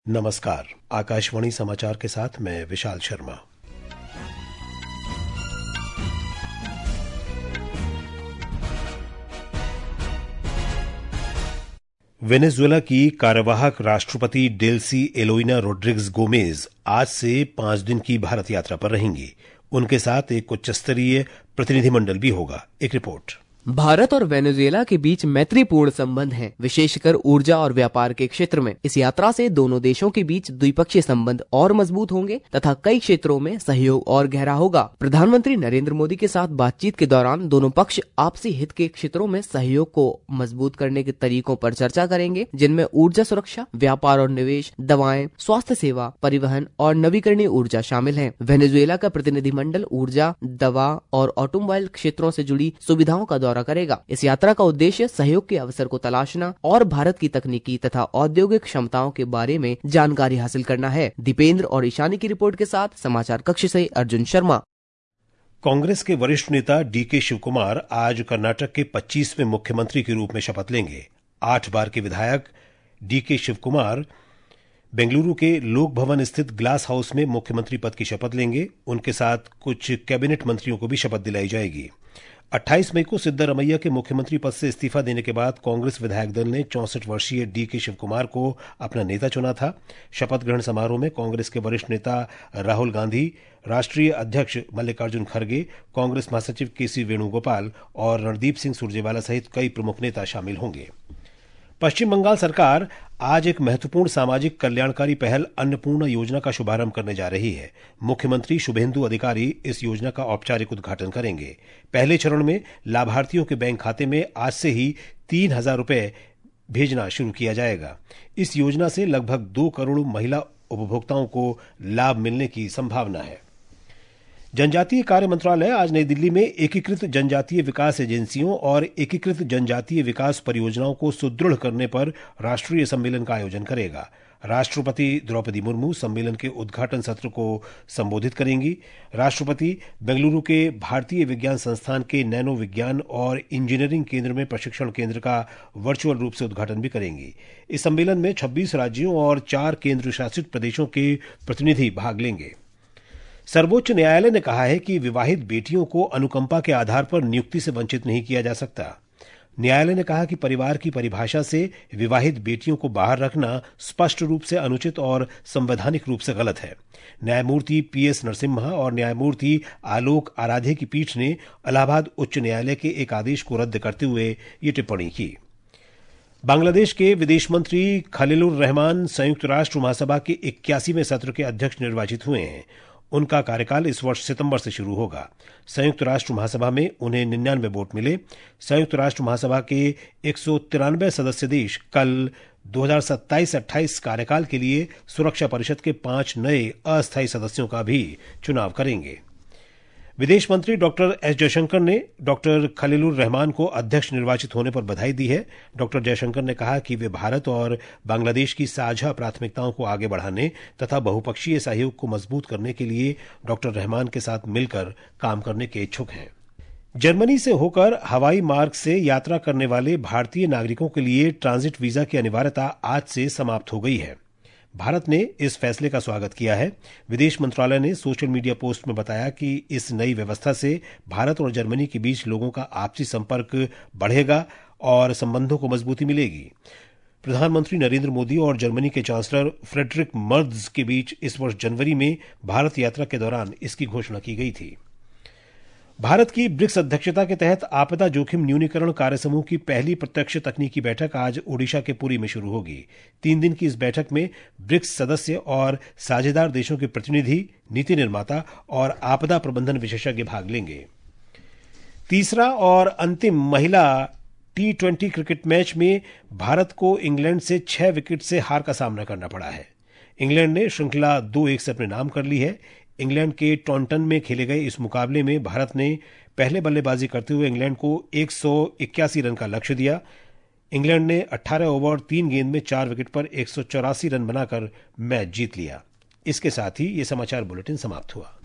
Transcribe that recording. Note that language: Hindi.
नमस्कार। आकाशवाणी समाचार के साथ मैं विशाल शर्मा। वेनेजुएला की कार्यवाहक राष्ट्रपति डेल्सी एलोइना रोड्रिग्स गोमेज आज से 5 दिन की भारत यात्रा पर रहेंगी। उनके साथ एक उच्च स्तरीय प्रतिनिधिमंडल भी होगा। एक रिपोर्ट। भारत और वेनेजुएला के बीच मैत्रीपूर्ण संबंध हैं, विशेषकर ऊर्जा और व्यापार के क्षेत्र में। इस यात्रा से दोनों देशों के बीच द्विपक्षीय संबंध और मजबूत होंगे तथा कई क्षेत्रों में सहयोग और गहरा होगा। प्रधानमंत्री नरेंद्र मोदी के साथ बातचीत के दौरान दोनों पक्ष आपसी हित के क्षेत्रों में सहयोग को मजबूत करने के तरीकों पर चर्चा करेंगे, जिनमें ऊर्जा सुरक्षा, व्यापार और निवेश, दवाएं, स्वास्थ्य सेवा, परिवहन और नवीकरणीय ऊर्जा शामिल है। वेनेजुएला का प्रतिनिधिमंडल ऊर्जा, दवा और ऑटोमोबाइल क्षेत्रों से जुड़ी सुविधाओं का दौरा करेगा। इस यात्रा का उद्देश्य सहयोग के अवसर को तलाशना और भारत की तकनीकी तथा औद्योगिक क्षमताओं के बारे में जानकारी हासिल करना है। दीपेंद्र और ईशानी की रिपोर्ट के साथ समाचार कक्ष से अर्जुन शर्मा। कांग्रेस के वरिष्ठ नेता डीके शिवकुमार आज कर्नाटक के 25वें मुख्यमंत्री के रूप में शपथ लेंगे। 8 बार के विधायक डीके शिवकुमार बेंगलुरु के लोक भवन स्थित ग्लास हाउस में मुख्यमंत्री पद की शपथ लेंगे। उनके साथ कुछ कैबिनेट मंत्रियों को भी शपथ दिलाई जाएगी। 28 मई को सिद्धरमैया के मुख्यमंत्री पद से इस्तीफा देने के बाद कांग्रेस विधायक दल ने 64 वर्षीय डीके शिवकुमार को अपना नेता चुना था। शपथ ग्रहण समारोह में कांग्रेस के वरिष्ठ नेता राहुल गांधी, राष्ट्रीय अध्यक्ष मल्लिकार्जुन खड़गे, कांग्रेस महासचिव केसी वेणुगोपाल और रणदीप सिंह सुरजेवाला सहित कई प्रमुख नेता शामिल होंगे। पश्चिम बंगाल सरकार आज एक महत्वपूर्ण सामाजिक कल्याणकारी पहल अन्नपूर्णा योजना का शुभारंभ करने जा रही है। मुख्यमंत्री शुभेंदु अधिकारी इस योजना का औपचारिक उद्घाटन करेंगे। पहले चरण में लाभार्थियों के बैंक खाते में आज से ही 3,000 रुपए भेजना शुरू किया जाएगा। इस योजना से लगभग 2 करोड़ महिला उपभोक्ताओं को लाभ मिलने की संभावना है। जनजातीय कार्य मंत्रालय आज नई दिल्ली में एकीकृत जनजातीय विकास एजेंसियों और एकीकृत जनजातीय विकास परियोजनाओं को सुदृढ़ करने पर राष्ट्रीय सम्मेलन का आयोजन करेगा। राष्ट्रपति द्रौपदी मुर्मू सम्मेलन के उद्घाटन सत्र को संबोधित करेंगी। राष्ट्रपति बेंगलुरु के भारतीय विज्ञान संस्थान के नैनो विज्ञान और इंजीनियरिंग केंद्र में प्रशिक्षण केंद्र का वर्चुअल रूप से उद्घाटन भी करेंगी। इस सम्मेलन में 26 राज्यों और 4 केंद्र शासित प्रदेशों के प्रतिनिधि भाग लेंगे। सर्वोच्च न्यायालय ने कहा है कि विवाहित बेटियों को अनुकंपा के आधार पर नियुक्ति से वंचित नहीं किया जा सकता। न्यायालय ने कहा कि परिवार की परिभाषा से विवाहित बेटियों को बाहर रखना स्पष्ट रूप से अनुचित और संवैधानिक रूप से गलत है। न्यायमूर्ति पीएस नरसिम्हा और न्यायमूर्ति आलोक आराधे की पीठ ने इलाहाबाद उच्च न्यायालय के एक आदेश को रद्द करते हुए ये टिप्पणी की। बांग्लादेश के विदेश मंत्री खलीलुर रहमान संयुक्त राष्ट्र महासभा के 81वें सत्र के अध्यक्ष निर्वाचित हुए हैं। उनका कार्यकाल इस वर्ष सितंबर से शुरू होगा। संयुक्त राष्ट्र महासभा में उन्हें 99 वोट मिले। संयुक्त राष्ट्र महासभा के 193 सदस्य देश कल 2027-28 कार्यकाल के लिए सुरक्षा परिषद के 5 नए अस्थायी सदस्यों का भी चुनाव करेंगे। विदेश मंत्री डॉक्टर एस जयशंकर ने डॉक्टर खलीलुर रहमान को अध्यक्ष निर्वाचित होने पर बधाई दी है। डॉक्टर जयशंकर ने कहा कि वे भारत और बांग्लादेश की साझा प्राथमिकताओं को आगे बढ़ाने तथा बहुपक्षीय सहयोग को मजबूत करने के लिए डॉक्टर रहमान के साथ मिलकर काम करने के इच्छुक हैं। जर्मनी से होकर हवाई मार्ग से यात्रा करने वाले भारतीय नागरिकों के लिए ट्रांजिट वीजा की अनिवार्यता आज से समाप्त हो गई है। भारत ने इस फैसले का स्वागत किया है। विदेश मंत्रालय ने सोशल मीडिया पोस्ट में बताया कि इस नई व्यवस्था से भारत और जर्मनी के बीच लोगों का आपसी संपर्क बढ़ेगा और संबंधों को मजबूती मिलेगी। प्रधानमंत्री नरेंद्र मोदी और जर्मनी के चांसलर फ्रेडरिक मर्ज के बीच इस वर्ष जनवरी में भारत यात्रा के दौरान इसकी घोषणा की गई थी। भारत की ब्रिक्स अध्यक्षता के तहत आपदा जोखिम न्यूनीकरण कार्यसमूह की पहली प्रत्यक्ष तकनीकी बैठक आज ओडिशा के पुरी में शुरू होगी। 3 दिन की इस बैठक में ब्रिक्स सदस्य और साझेदार देशों के प्रतिनिधि, नीति निर्माता और आपदा प्रबंधन विशेषज्ञ भाग लेंगे। तीसरा और अंतिम महिला T20 क्रिकेट मैच में भारत को इंग्लैंड से 6 विकेट से हार का सामना करना पड़ा है। इंग्लैंड ने श्रृंखला 2-1 से अपने नाम कर ली है। इंग्लैंड के टॉन्टन में खेले गए इस मुकाबले में भारत ने पहले बल्लेबाजी करते हुए इंग्लैंड को 181 रन का लक्ष्य दिया। इंग्लैंड ने 18 ओवर 3 गेंद में 4 विकेट पर 184 रन बनाकर मैच जीत लिया। इसके साथ ही ये समाचार बुलेटिन समाप्त हुआ।